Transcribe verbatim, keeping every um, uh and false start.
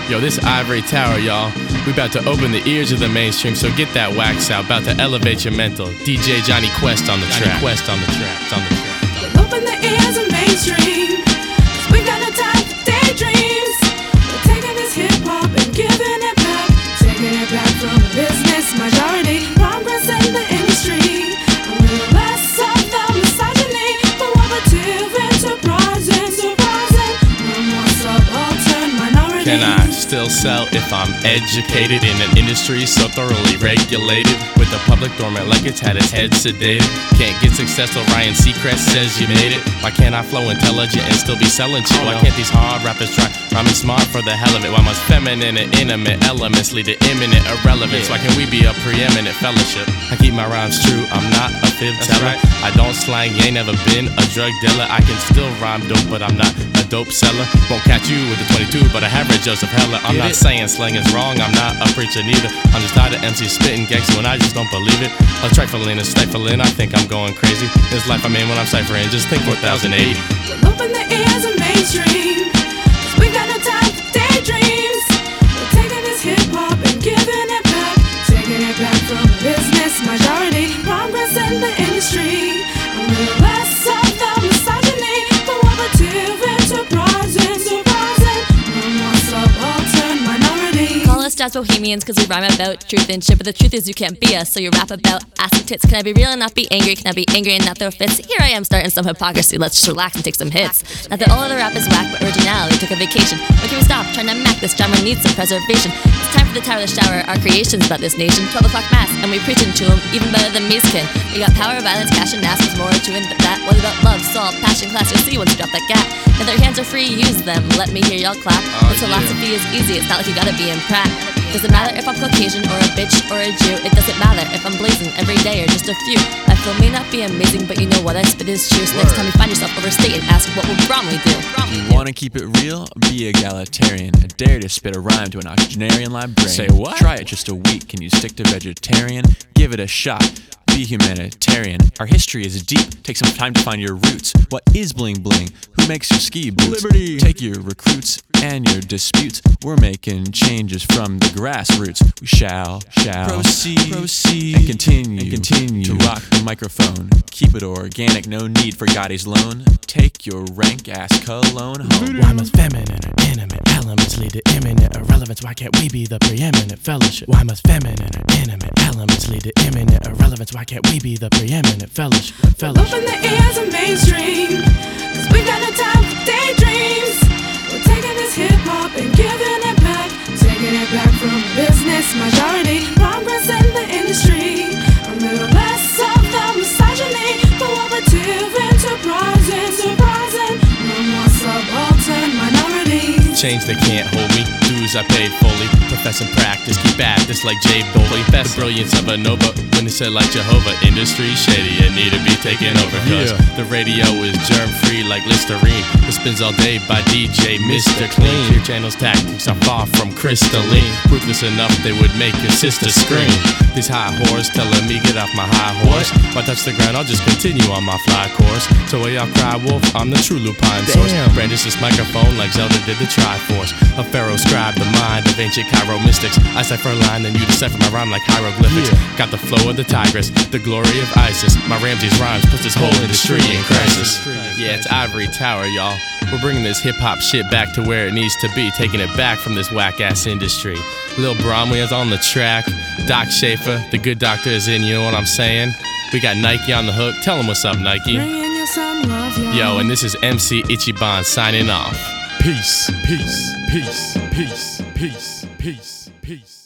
Yo, this Ivory Tower, y'all. We about to open the ears of the mainstream, so get that wax out. About to elevate your mental. D J Johnny Quest on the Johnny track. Quest on the track. On the track. Open the ears of mainstream, 'cause we got no time for daydreams. We're taking this hip-hop and giving it back, taking it back from the business majority. Progress in the industry, a little less of the misogyny, but what we're doing surprising, surprising. No more subaltern minority. Can I still sell if I'm educated in an industry so thoroughly regulated? With the public dormant like it's had its head sedated. Can't get success till Ryan Seacrest says you made it. Why can't I flow intelligent and still be selling shit? Why can't these hard rappers try rhyming smart for the hell of it? Why must feminine and intimate elements lead to imminent irrelevance? Why can't we be a preeminent fellowship? I keep my rhymes true, I'm not a fib teller. right. I don't slang, you ain't never been a drug dealer. I can still rhyme dope, but I'm not a dope seller. Won't catch you with a twenty-two, but I have read Joseph Heller. I'm Get not it? saying slang is wrong, I'm not a preacher neither. I'm just tired of M Cs spitting gags when I just don't believe it. I'm trifling and stifling, I think I'm going crazy. This life I'm in when I'm ciphering, just think four thousand eighty. Open the ears of mainstream, 'cause we got no time for daydreams. We're taking this hip-hop and giving it back, taking it back from the business majority. Progress in the industry, a little less of the misogyny, but what we're doing surprising, surprising. No more subaltern minority. Call us jazz bohemians cause we rhyme about truth and shit, but the truth is you can't be us, so you rap about ass and tits. Can I be real and not be angry? Can I be angry and not throw fits? Here I am starting some hypocrisy, let's just relax and take some hits. Not that all of the rap is whack, but originality took a vacation. When can we stop trying to mac this genre needs some preservation? It's time for the tower to shower our creations about this nation. twelve o'clock mass and we preaching to them even better than me's can. We got power, violence, cash and ass, there's more to it than that. What about love, soul, passion, class? You'll see once you drop that gap. Now their hands are free, use them, let me hear y'all clap. Oh, This philosophy is easy, it's not like you gotta be in Pratt. Doesn't matter if I'm Caucasian or a bitch or a Jew. It doesn't matter if I'm blazing every day or just a few. My flow may not be amazing, but you know what I spit is true. So next time you find yourself overstating, ask what would Bromley do? Bromley You do. wanna keep it real? Be egalitarian. Dare to spit a rhyme to an octogenarian librarian. Say what? Try it just a week. Can you stick to vegetarian? Give it a shot. Be humanitarian. Our history is deep. Take some time to find your roots. What is bling bling? Who makes your ski boots? Liberty. Take your recruits and your disputes. We're making changes from the grassroots. We shall, shall Proceed. proceed, and continue, and continue to rock the microphone. Keep it organic. No need for Gotti's loan. Take your rank ass cologne home. Why must feminine or intimate elements lead to imminent irrelevance? Why can't we be the preeminent fellowship? Why must feminine or intimate elements lead to imminent irrelevance? Why can't we be the preeminent fellowship? fellowship? Open the ears of mainstream, 'cause we got no time for daydreams. We're taking this hip-hop and giving it back, taking it back from the business majority. Progress in the industry, a little less of the misogyny, but what we're doing surprising, surprising. No more subaltern minority. Change they can't hold me. Dues I paid fully. Profess and practice, keep at this like Jay Boley. The brilliance of a Nova. When they said like Jehovah, industry shady and need to be taken over. Cause Yeah. the radio is germ free like Listerine. It spins all day by D J Mister Clean. Your channel's tactics are far from crystalline. Ruthless enough they would make your sister scream. These high whores telling me get off my high horse. If I touch the ground, I'll just continue on my fly course. So while y'all cry wolf, I'm the true lupine source. Damn. Brandish this microphone like Zelda did the Triforce. A pharaoh scribe, the mind of ancient Cairo mystics. I cipher a line, then you decipher my rhyme like hieroglyphics. Yeah. Got the flow of the tigress, the glory of Isis. My Ramses rhymes puts this whole industry in crisis. Yeah, it's Ivory Tower, y'all. We're bringing this hip-hop shit back to where it needs to be, taking it back from this whack-ass industry. Lil Bromley is on the track. Doc Schaefer, the good doctor is in, you know what I'm saying? We got Nike on the hook. Tell him what's up, Nike. Bringing you some love, y'all. Yo, and this is M C Ichiban signing off. Peace, peace, peace, peace, peace, peace, peace.